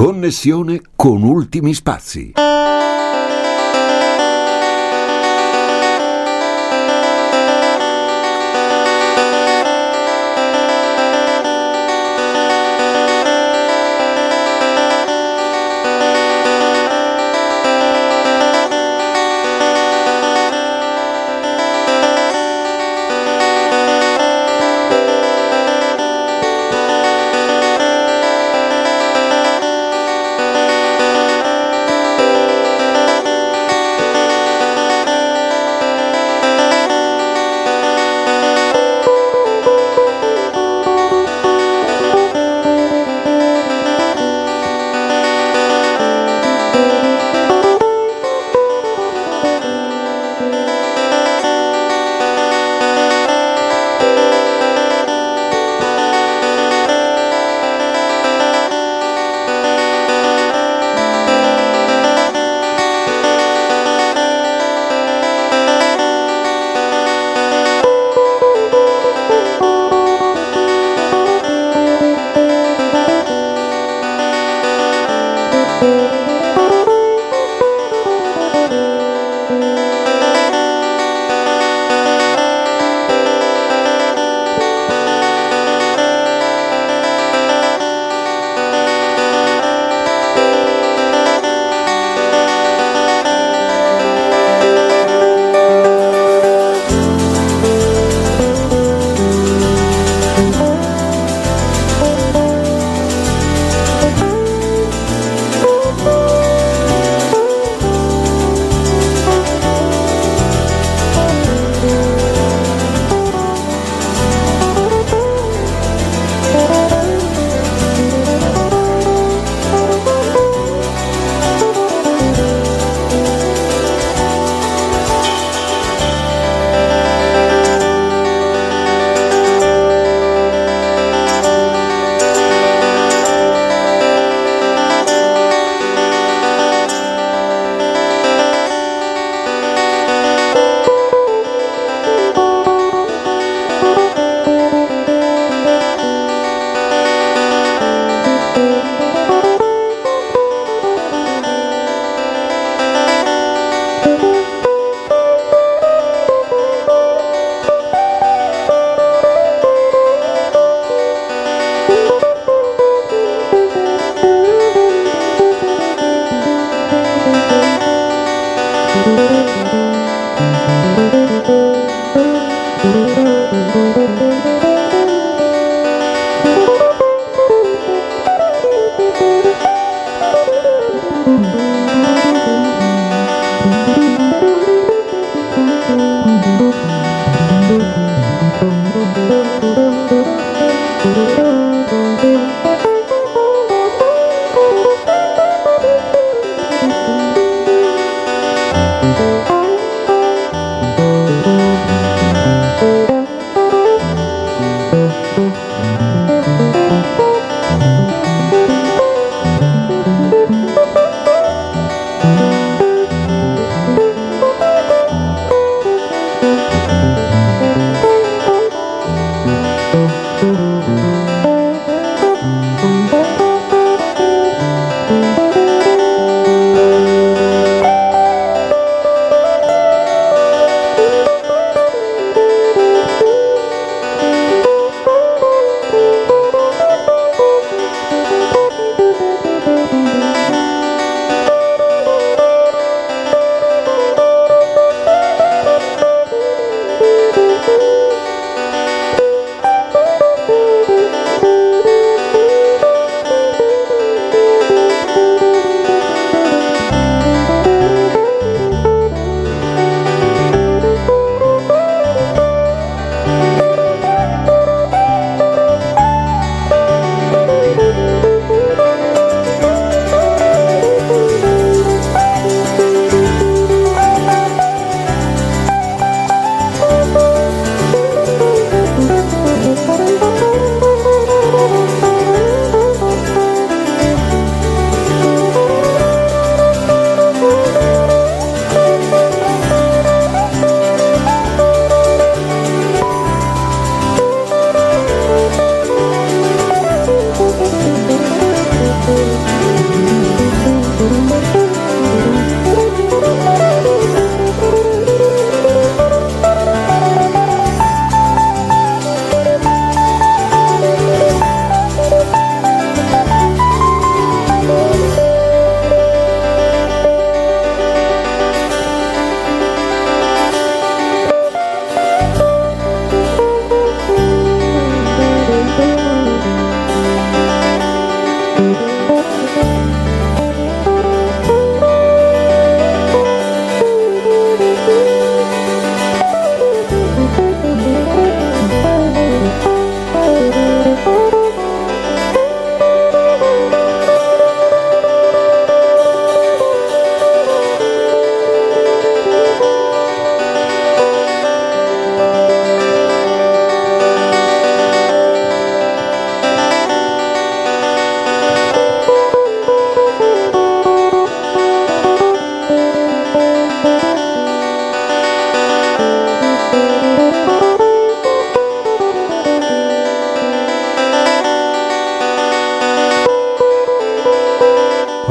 Connessione con Ultimi Spazi.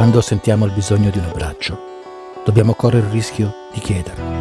quando sentiamo il bisogno di un abbraccio, dobbiamo correre il rischio di chiederlo.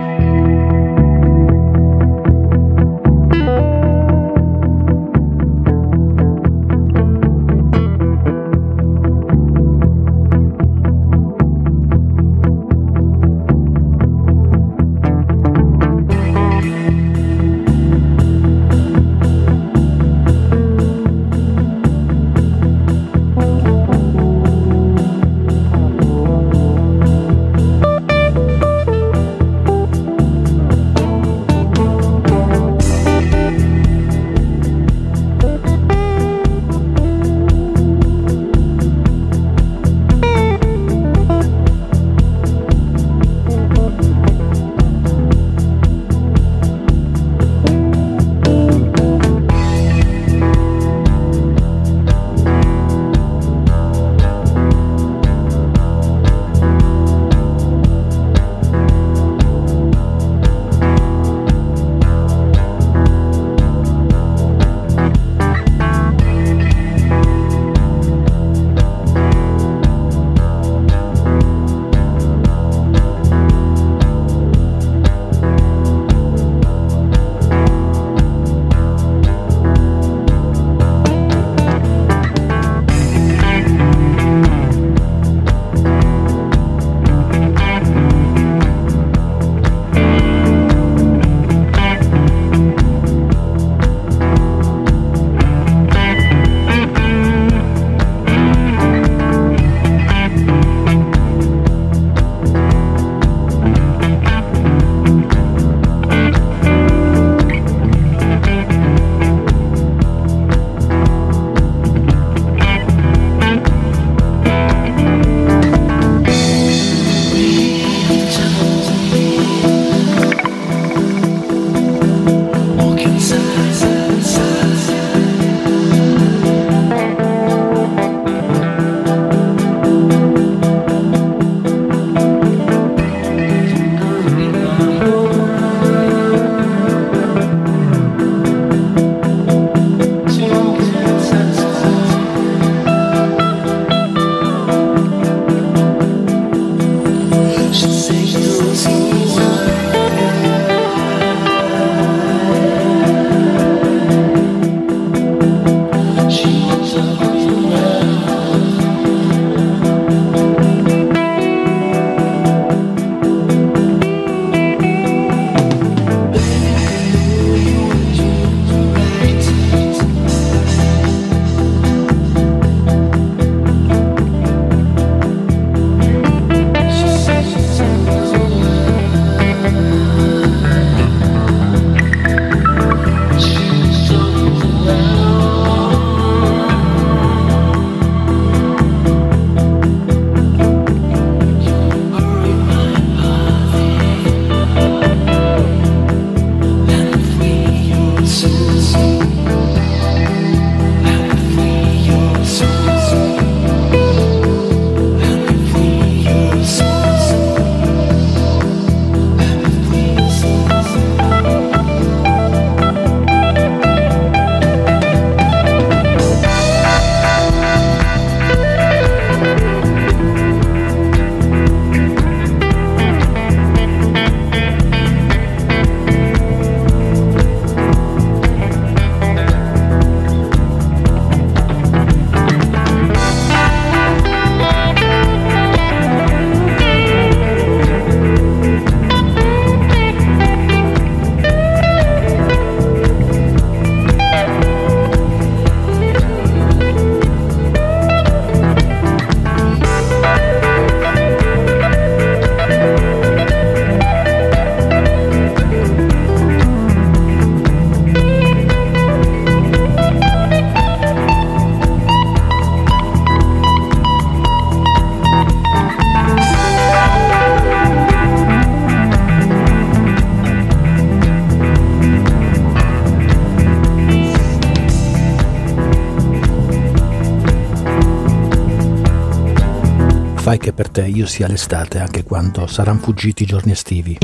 Fai che per te io sia l'estate anche quando saranno fuggiti i giorni estivi.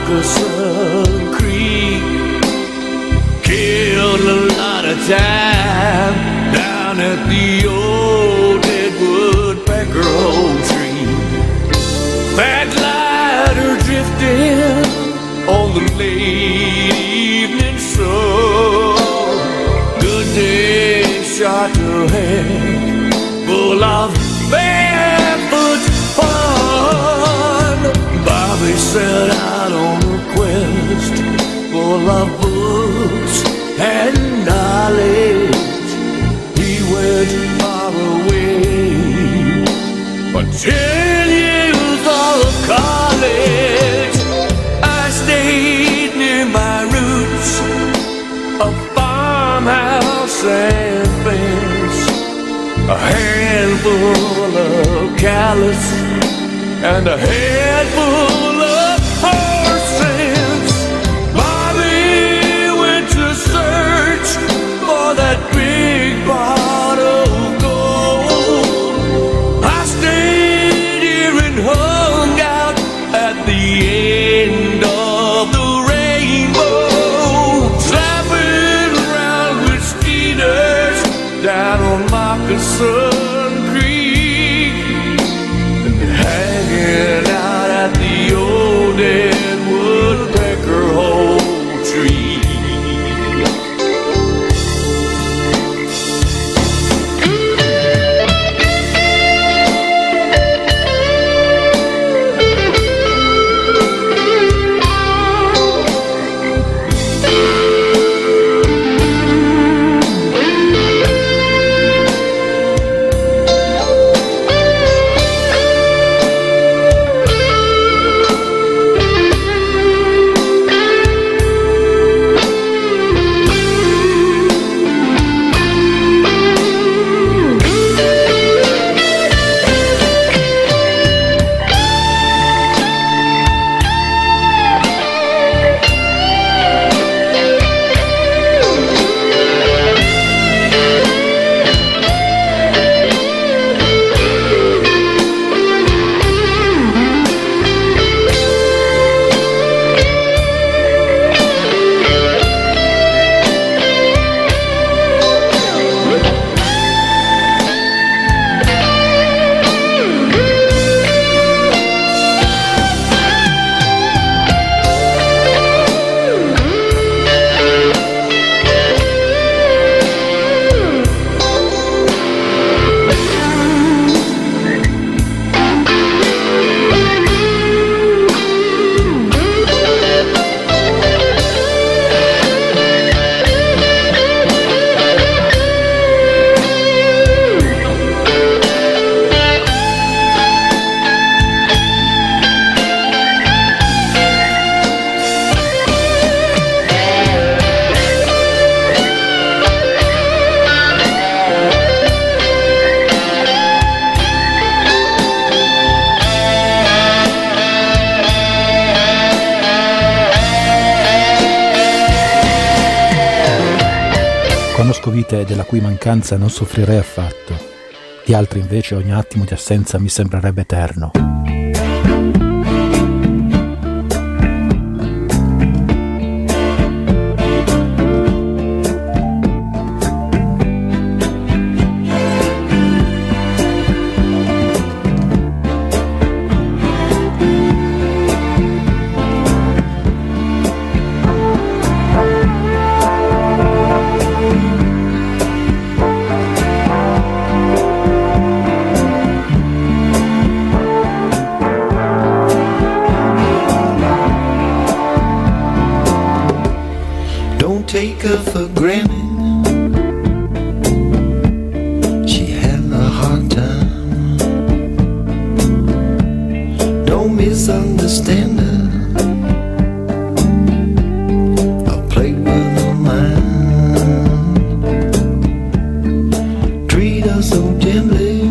Moccasin Creek. Killed a lot of time down at the old Deadwood Peckerhole tree. That lighter drifting on the late evening sun. Good day shot to head full of barefoot fun. Bobby set out on a quest full of books and knowledge. He went far away for 10 years of college. I stayed near my roots, a farmhouse and fence, a handful of callous and a head full of horse sense. Bobby went to search for that big pot of gold. I stayed here and hung out at the end of the rainbow, slapping around with skeeters down on Moccasin Creek, and hanging out at the old Deadwood Peckerhole tree. Conosco vite della cui mancanza non soffrirei affatto, di altri invece ogni attimo di assenza mi sembrerebbe eterno. Take her for granted. She had a hard time. Don't misunderstand her. I played with her mind. Treat her so gently.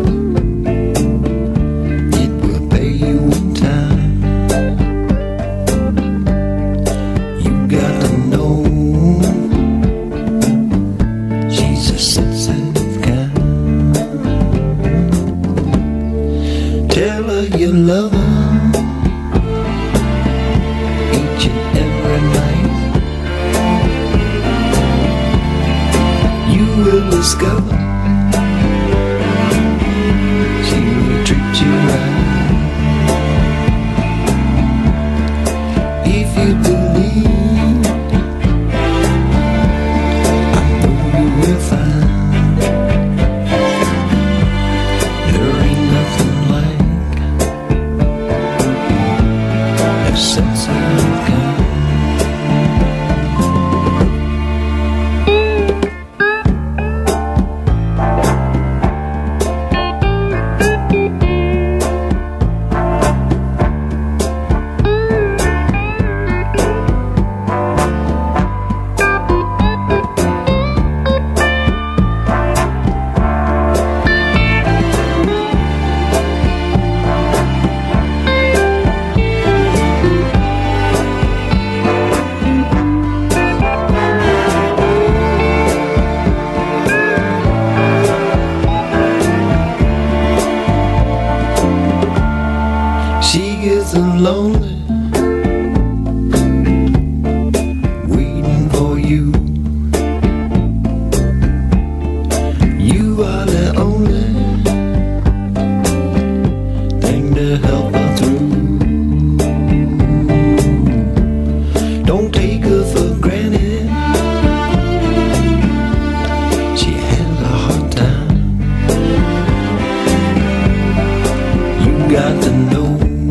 It will pay you in time. You got to know. Tell her you love her. discover she will treat you right. If you believe, I know you will find there ain't nothing like a sensitive kind. She gets lonely, waiting for you. You are the only thing to help her through. Don't take her for granted, she has a hard time. You got to know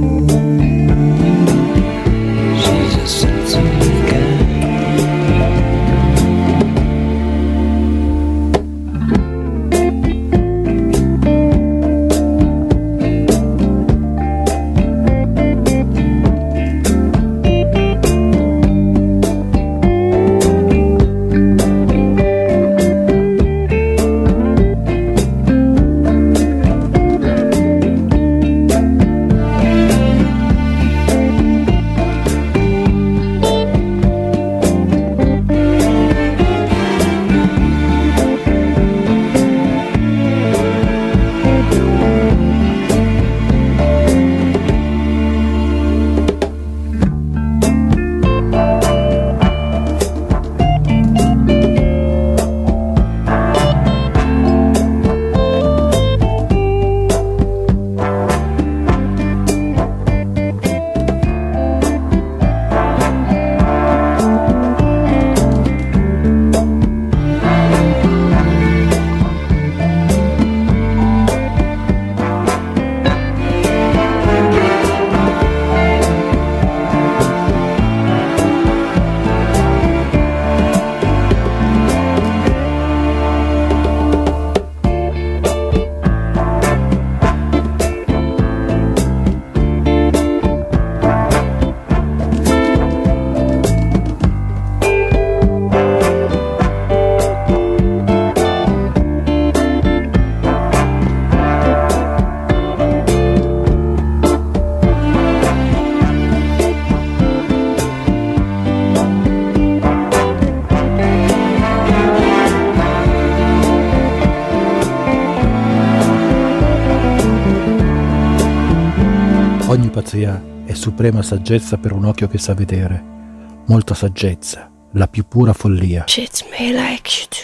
Ogni pazzia è suprema saggezza per un occhio che sa vedere. Molta saggezza, la più pura follia. Treat me like you do.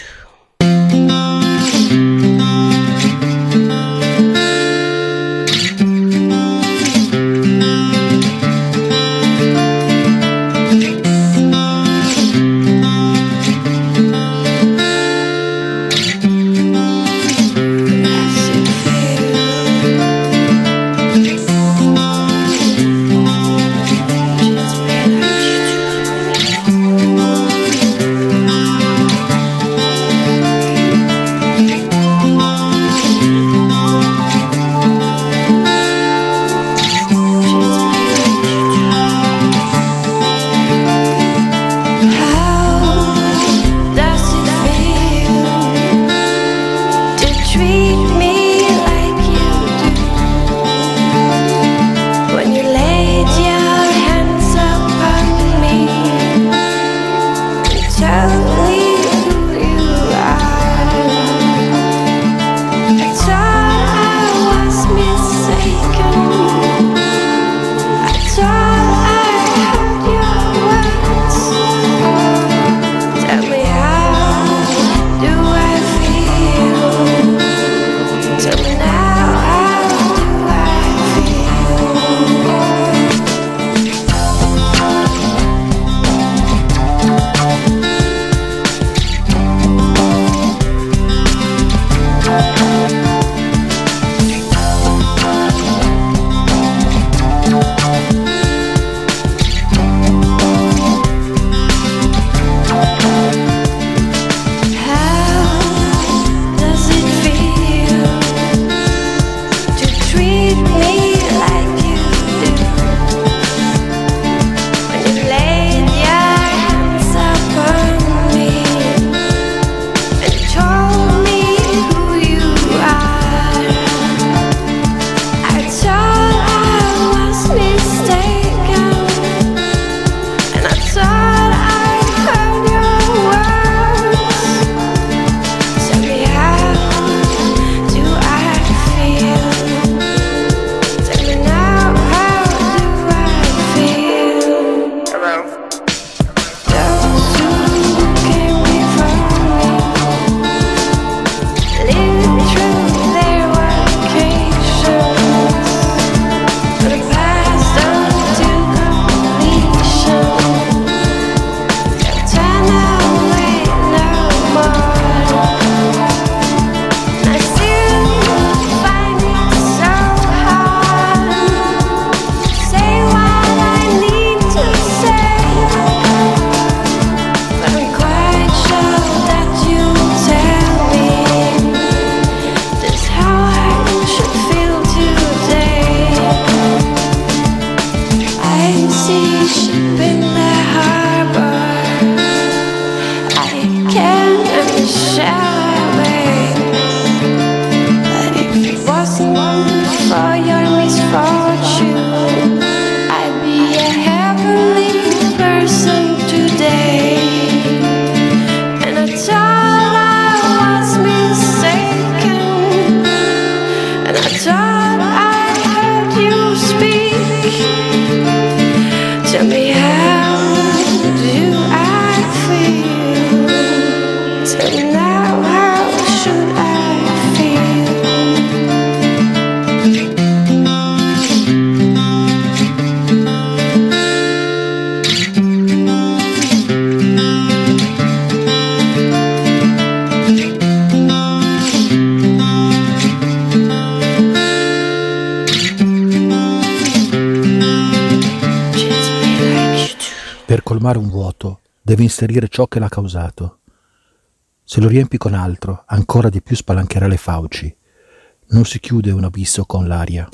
Per colmare un vuoto, devi inserire ciò che l'ha causato. Se lo riempi con altro, ancora di più spalancherà le fauci. Non si chiude un abisso con l'aria.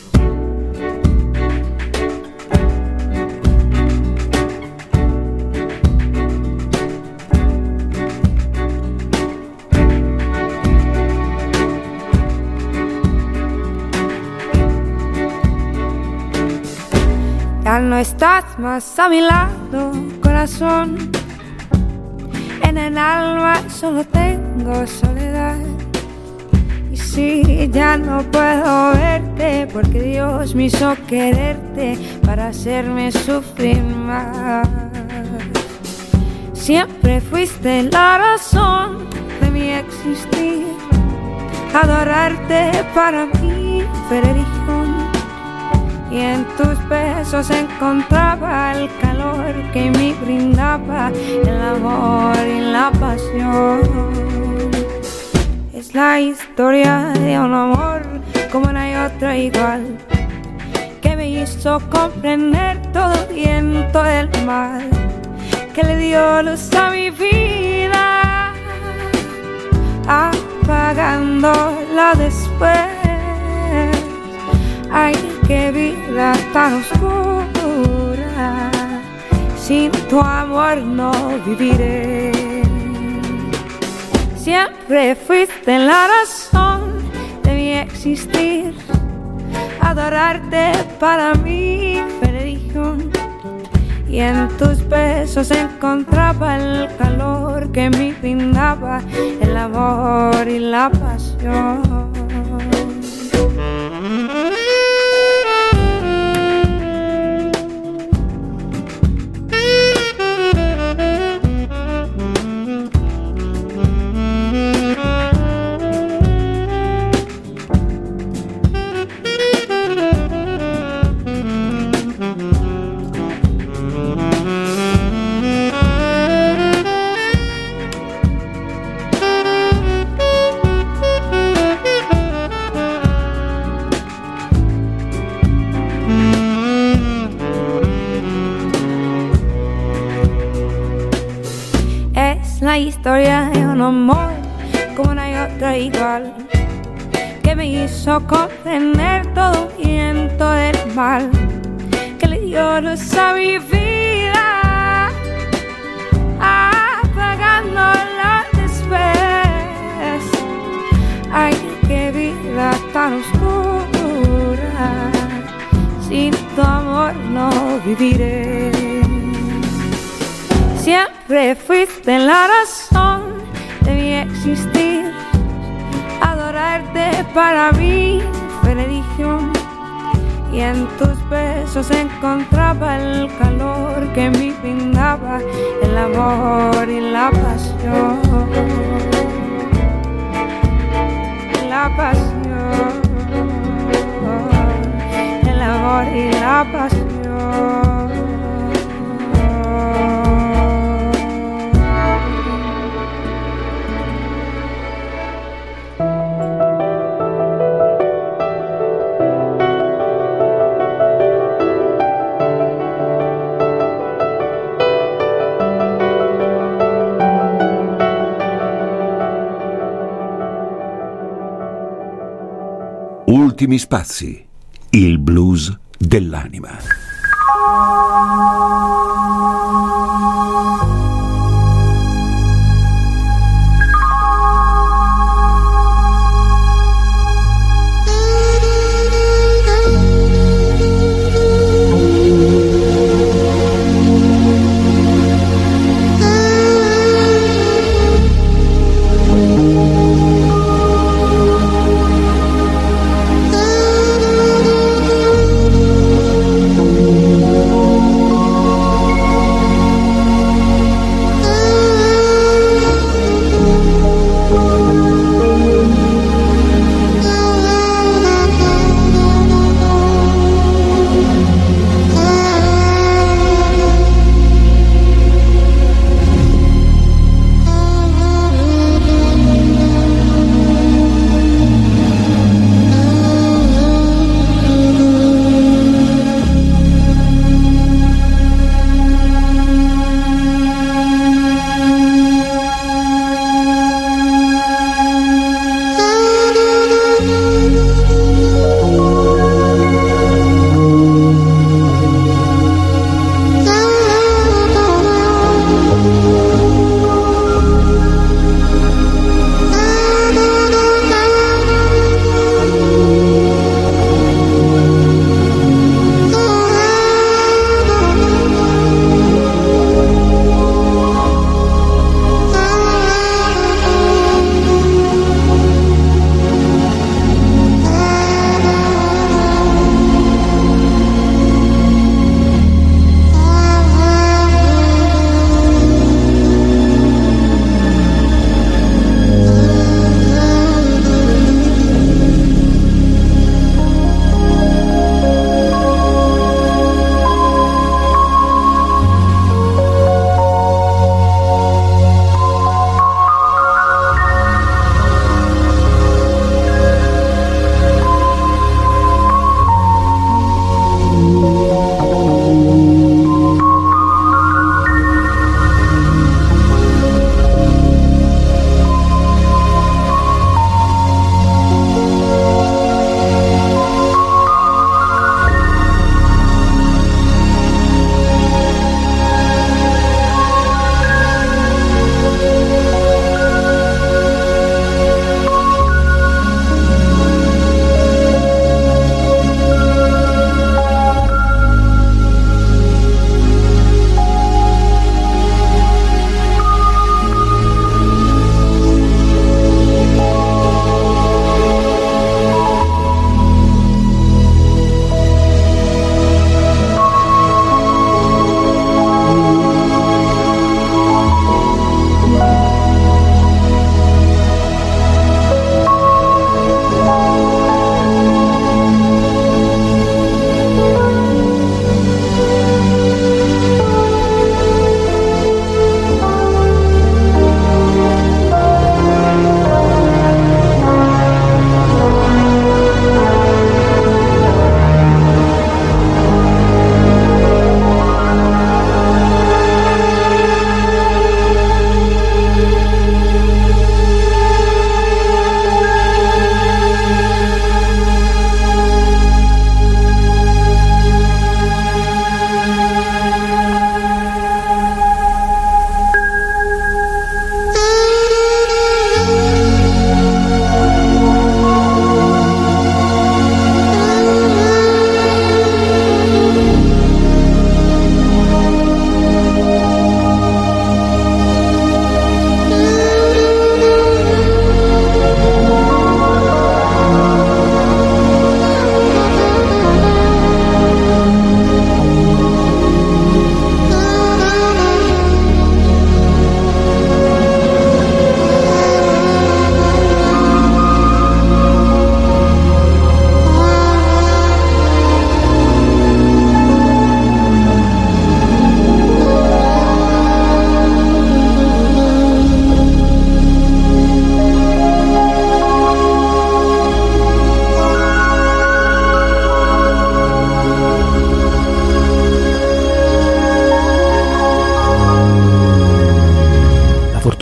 Ya no estás más a mi lado, corazón. En el alma solo tengo soledad. Y sí, ya no puedo verte, porque Dios me hizo quererte para hacerme sufrir más. Siempre fuiste la razón de mi existir. Adorarte para mí fue religión. Y en tus besos encontraba el calor que me brindaba el amor y la pasión. Es la historia de un amor como no hay otra igual, que me hizo comprender todo el bien, todo el mal, que le dio luz a mi vida, apagándola después. Ay, qué vida tan oscura, sin tu amor no viviré. Siempre fuiste la razón de mi existir. Adorarte para mí fue religión. Y en tus besos encontraba el calor que me brindaba el amor y la pasión. La historia de un amor como no hay otra igual, que me hizo comprender todo el bien, todo el mal, que le dio luz a mi vida, apagándola después. Ay, qué vida tan oscura, sin tu amor no viviré. Siempre fuiste la razón de mi existir. Adorarte para mí fue religión. Y en tus besos encontraba el calor que me brindaba el amor y la pasión. La pasión, el amor y la pasión. Ultimi spazi, il blues dell'anima.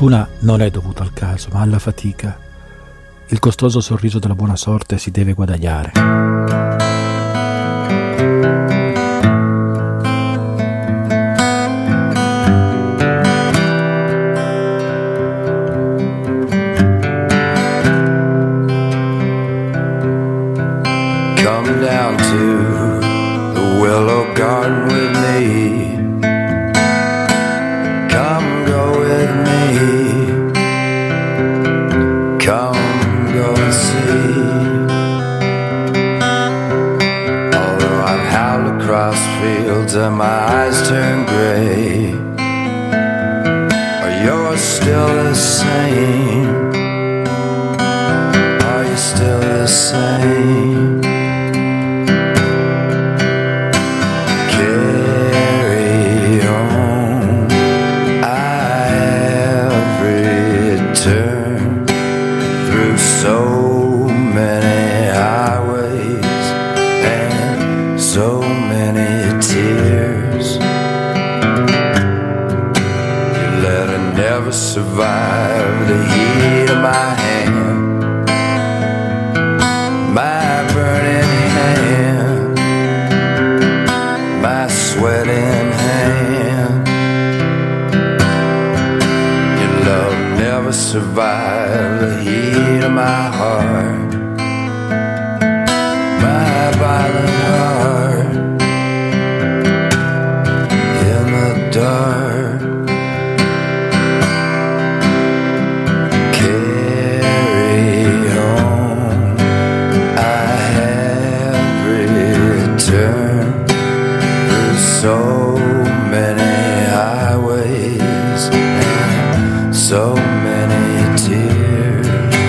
fortuna non è dovuta al caso, ma alla fatica. Il costoso sorriso della buona sorte si deve guadagnare. Come down to the Willow Garden with me. Come go with me. Come go and see. Although I've howled across fields and my eyes turn gray, are yours still the same? Are you still the same? So many highways and so many tears. Your letter never survived the heat of my hand, my burning hand, my sweating hand. Your love never survived the heat of my heart, my violent heart in the dark. Carry on, I have returned through so many highways and so many tears.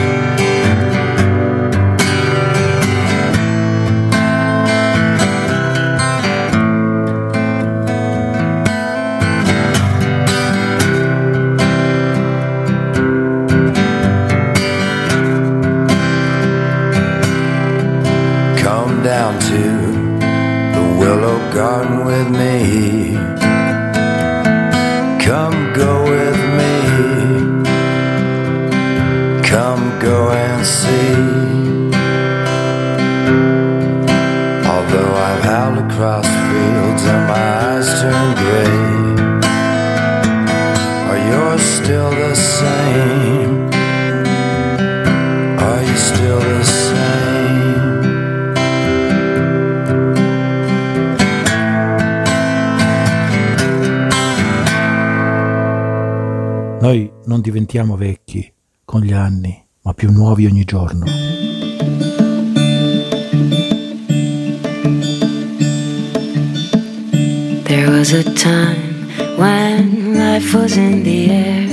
Down to the Willow Garden with me. Come go with me. Come go and see. Although I've howled across fields and my eyes turn gray, are yours still the same? Are you still the same? Noi non diventiamo vecchi con gli anni, ma più nuovi ogni giorno. There was a time when life was in the air,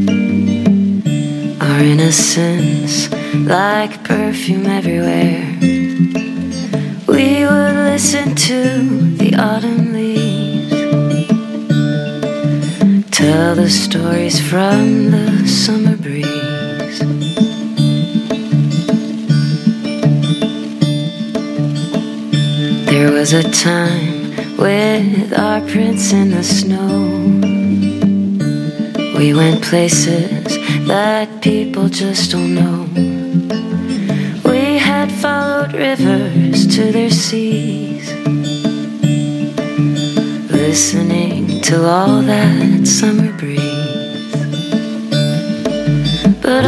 our innocence like perfume everywhere. We would listen to the autumn leaves, tell the stories from the summer breeze. There was a time with our prints in the snow. We went places that people just don't know. We had followed rivers to their seas, listening to all that summer breeze. But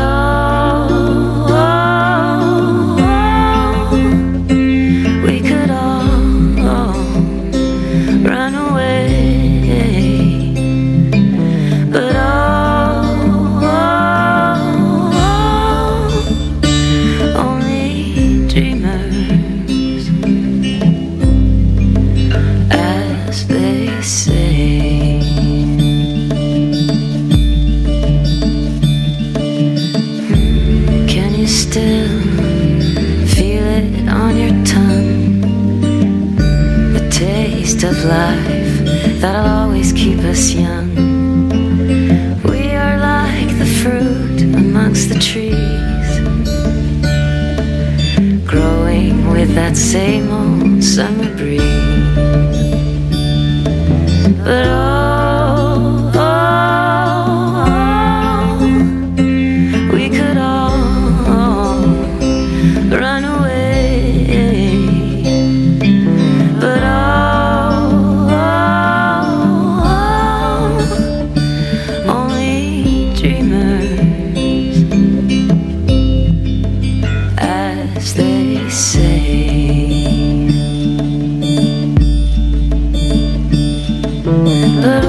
we could all run away. But only dreamers, as they say. Can you still feel it on your tongue? The taste of life that'll always keep us young. We are like the fruit amongst the trees, growing with that same old summer breeze. But say. But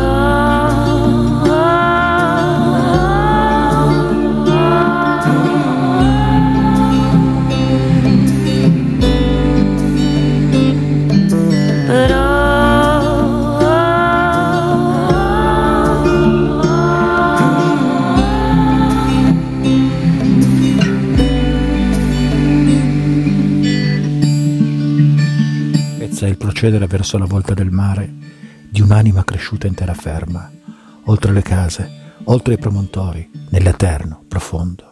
È il procedere verso la volta del mare di un'anima cresciuta in terraferma, oltre le case, oltre i promontori, nell'eterno profondo.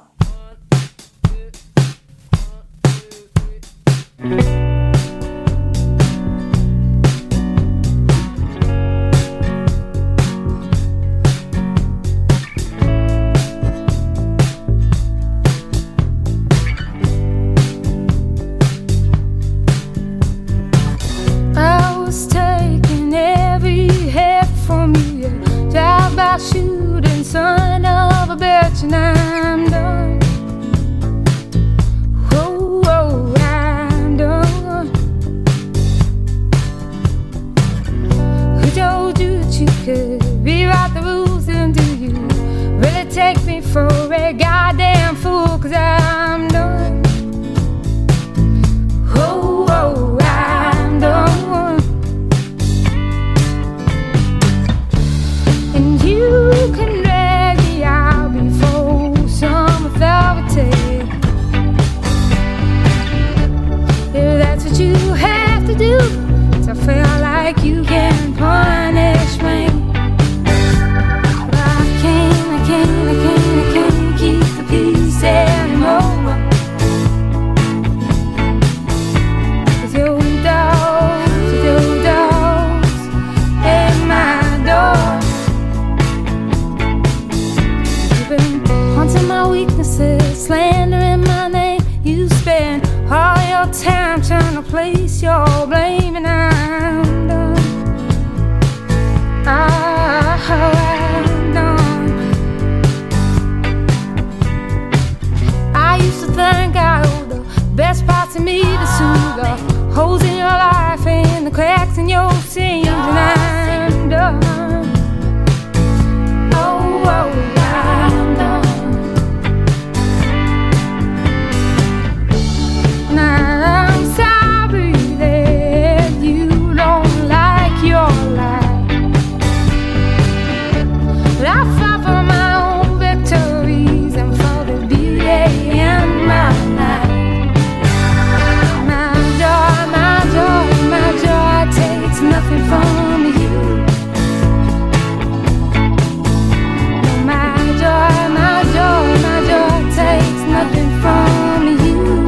Shooting son of a bitch, and I'm done. Oh, oh, I'm done. Who told you that you could rewrite the rules, and do you really take me for a goddamn fool? 'Cause I'm done. Oh, oh, I'm done. You can drag me out before summer fairy tale. If that's what you have to do to feel like you can punish me. But I can't keep the peace anymore. 'Cause your dogs at my door. Haunting my weaknesses, slandering my name. You spend all your time trying to place your blame, and I'm done. Oh, I'm done. I used to think I owed the best parts of me to soothe the holes in your life and the cracks in your seams, and I'm done. Oh, oh, I'm done. I'm sorry that you don't like your life, but I fought for my own victories and for the beauty in my life. My joy takes nothing from you. My joy takes nothing from you.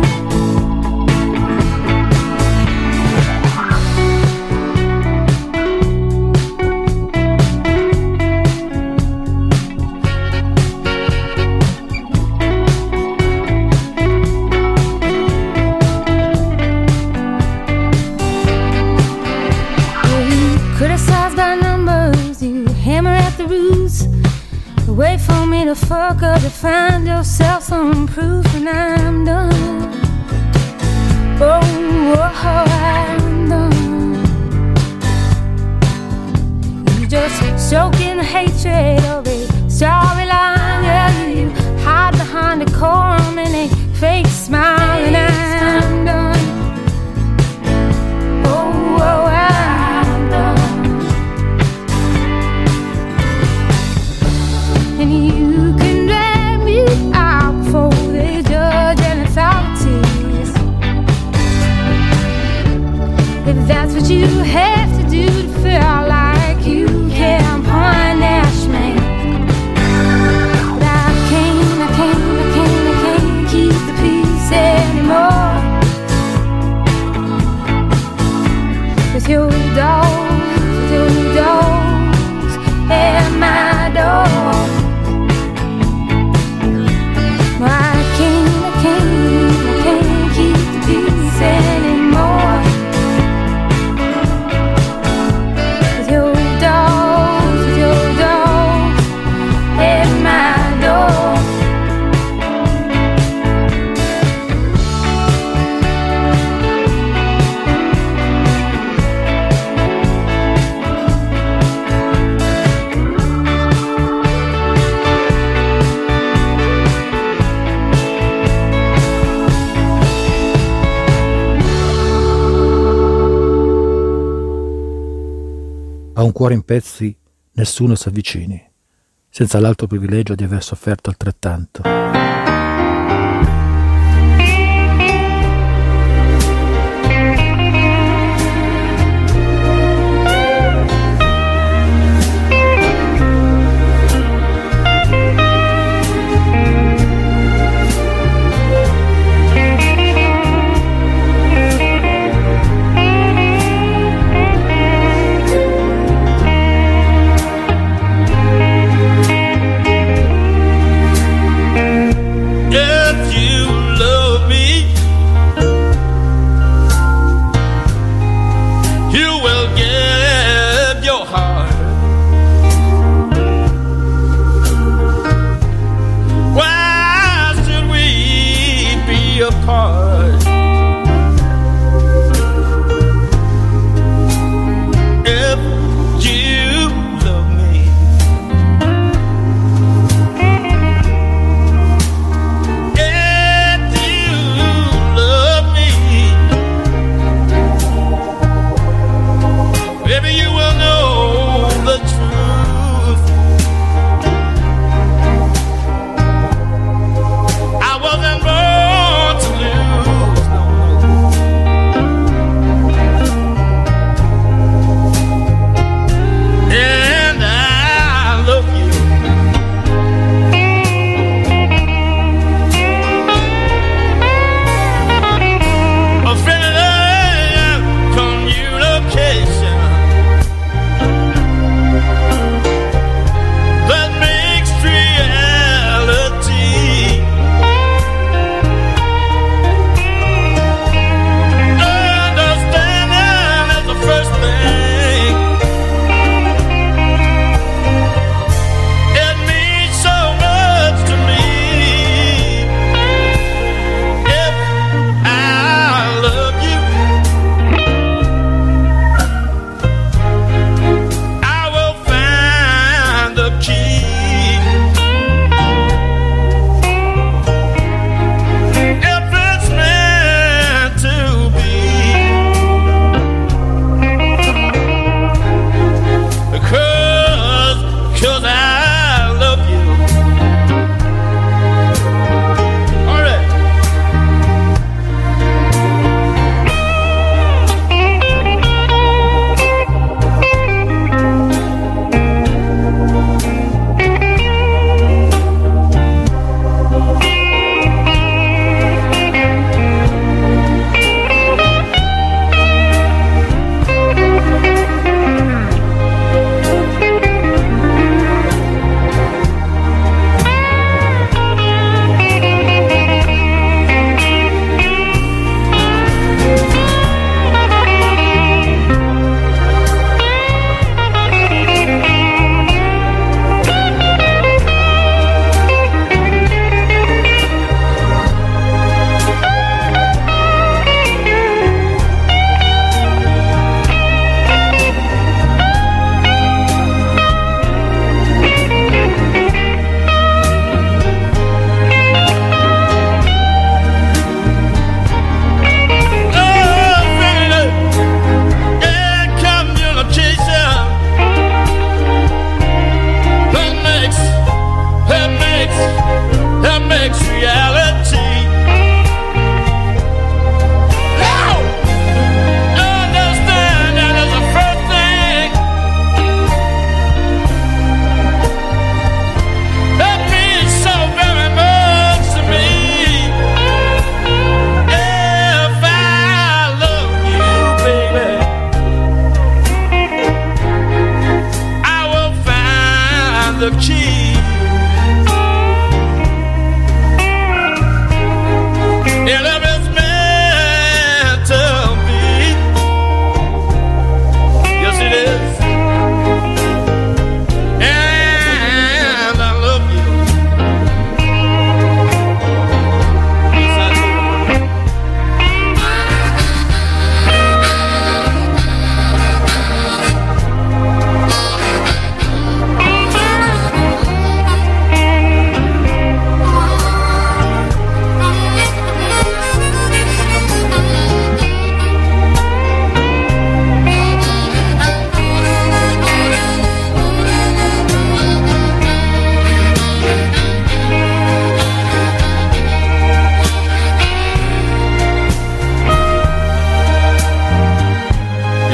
Criticized by numbers, you hammer at the roots. Wait for me to fuck up to find yourself some proof, and I'm done. Oh, I'm done. You just soak in the hatred of a storyline. Yeah, you hide behind decorum and a fake smile, and I'm done. Oh, I'm done. And you can drag me out before the judge and authorities. If that's what you have to do to feel like you can punish me. But I can't keep the peace anymore. With your dogs at my door. I can't keep the peace anymore. A un cuore in pezzi nessuno si avvicini, senza l'alto privilegio di aver sofferto altrettanto.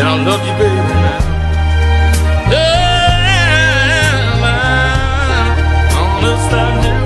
I love you, baby, now. Yeah, I understand you.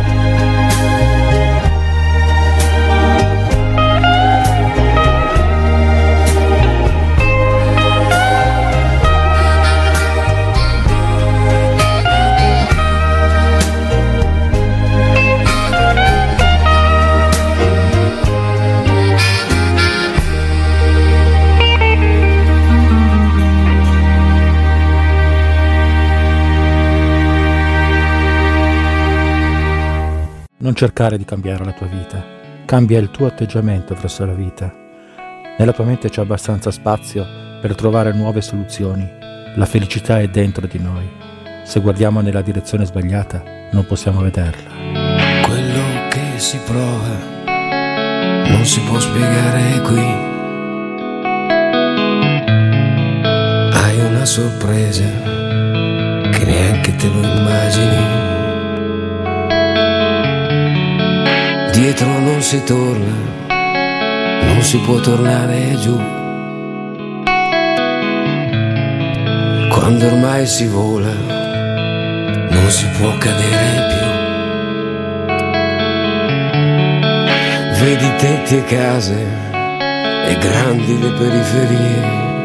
Non cercare di cambiare la tua vita, cambia il tuo atteggiamento verso la vita. Nella tua mente c'è abbastanza spazio per trovare nuove soluzioni. La felicità è dentro di noi. Se guardiamo nella direzione sbagliata, non possiamo vederla. Quello che si prova non si può spiegare qui. Hai una sorpresa che neanche te lo immagini. Dietro non si torna, non si può tornare giù. Quando ormai si vola, non si può cadere più. Vedi tetti e case e grandi le periferie,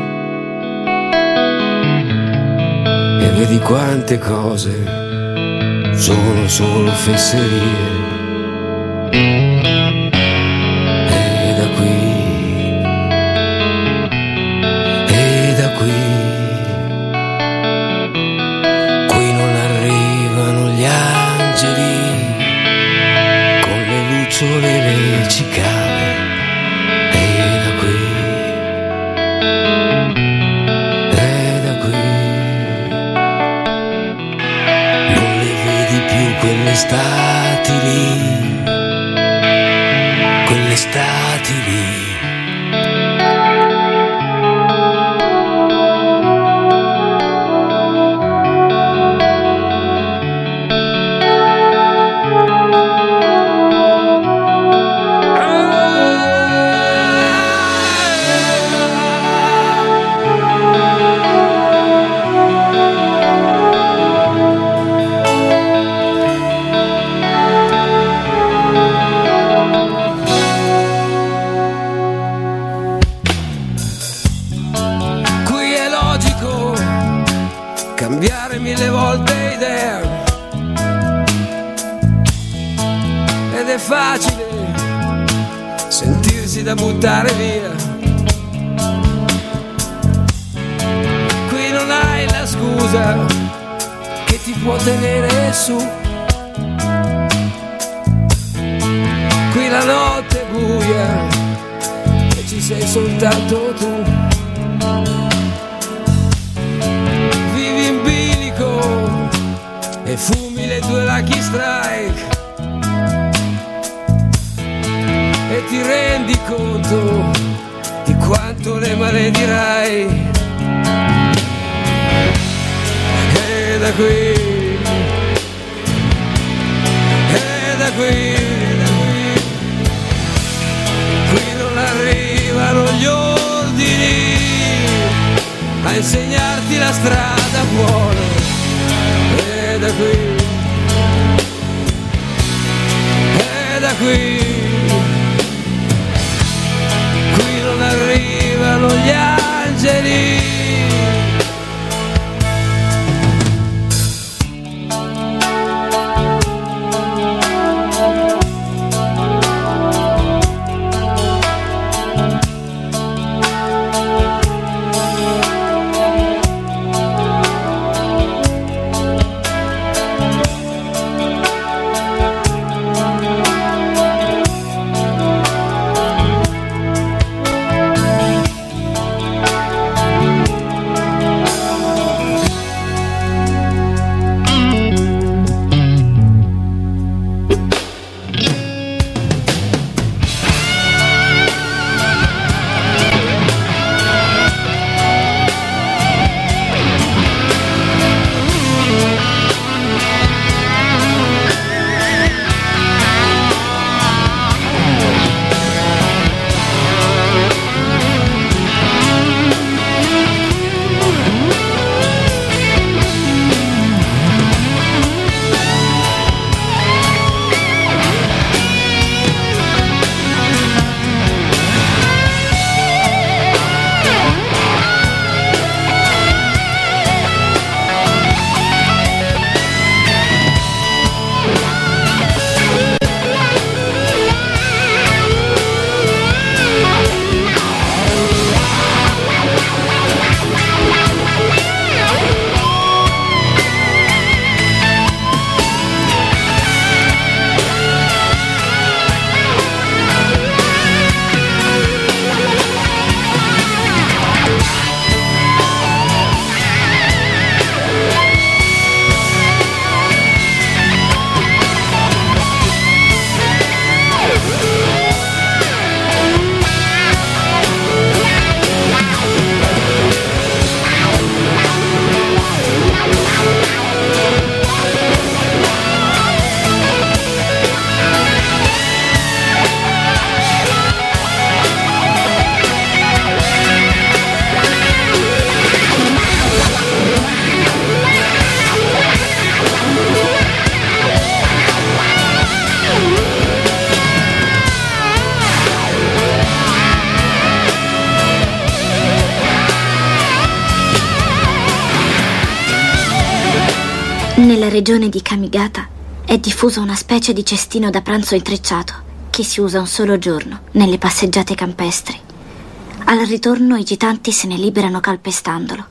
e vedi quante cose sono solo fesserie. Qui non arrivano gli angeli con le lucciole e le cicale, e da qui non le vedi più quelle estati lì, quelle estati lì. Cambiare mille volte idea, ed è facile sentirsi da buttare via. Qui non hai la scusa che ti può tenere su. Qui la notte è buia e ci sei soltanto tu. E fumi le tue Lucky Strike e ti rendi conto di quanto le maledirai. E da qui, qui non arrivano gli ordini a insegnarti la strada buona. Da qui, qui non arrivano gli angeli. Nella regione di Kamigata è diffusa una specie di cestino da pranzo intrecciato che si usa un solo giorno nelle passeggiate campestri. Al ritorno i gitanti se ne liberano calpestandolo.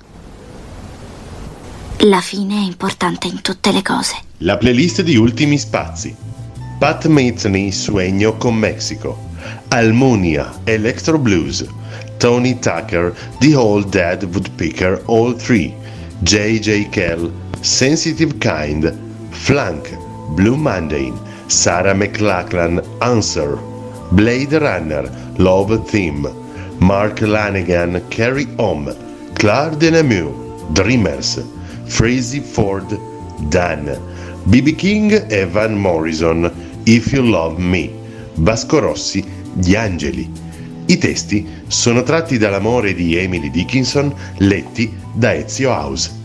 La fine è importante in tutte le cose. La playlist di Ultimi Spazi. Pat Metheny, Sueño con Mexico. Almunia, Electro Blues. Tony Tucker, The Old Dead Woodpecker, All 3. J.J. Kell, Sensitive Kind. Flank, Blue Monday. Sarah McLachlan, Answer. Blade Runner, Love Theme. Mark Lanegan, Carry On. Claire Denamew, Dreamers. Freezy Ford, Dan. B.B. King e Van Morrison, If You Love Me. Vasco Rossi, Gli Angeli. I testi sono tratti dall'amore di Emily Dickinson, letti da Ezio House.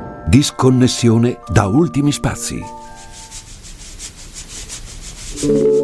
Disconnessione da Ultimi Spazi.